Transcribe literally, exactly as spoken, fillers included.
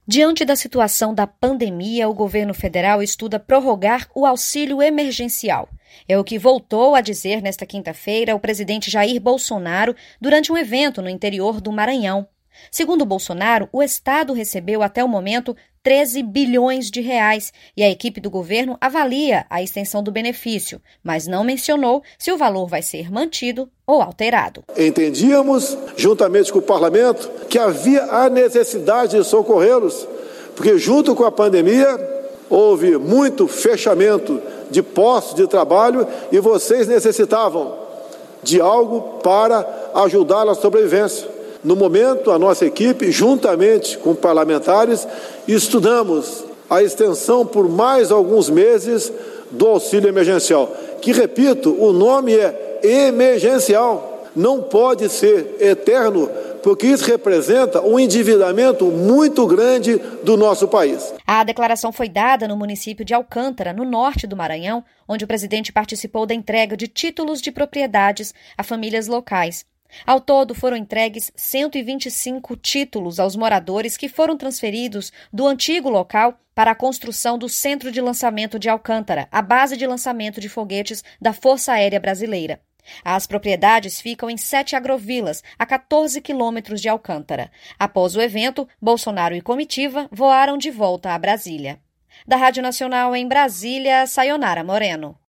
Diante da situação da pandemia, o governo federal estuda prorrogar o auxílio emergencial. É o que voltou a dizer nesta quinta-feira o presidente Jair Bolsonaro durante um evento no interior do Maranhão. Segundo Bolsonaro, o Estado recebeu até o momento treze bilhões de reais e a equipe do governo avalia a extensão do benefício, mas não mencionou se o valor vai ser mantido ou alterado. Entendíamos, juntamente com o parlamento, que havia a necessidade de socorrê-los, porque junto com a pandemia houve muito fechamento de postos de trabalho e vocês necessitavam de algo para ajudar na sobrevivência. No momento, a nossa equipe, juntamente com parlamentares, estudamos a extensão por mais alguns meses do auxílio emergencial, que, repito, o nome é emergencial, não pode ser eterno, porque isso representa um endividamento muito grande do nosso país. A declaração foi dada no município de Alcântara, no norte do Maranhão, onde o presidente participou da entrega de títulos de propriedades a famílias locais. Ao todo, foram entregues cento e vinte e cinco títulos aos moradores que foram transferidos do antigo local para a construção do Centro de Lançamento de Alcântara, a base de lançamento de foguetes da Força Aérea Brasileira. As propriedades ficam em sete agrovilas, a quatorze quilômetros de Alcântara. Após o evento, Bolsonaro e comitiva voaram de volta a Brasília. Da Rádio Nacional em Brasília, Sayonara Moreno.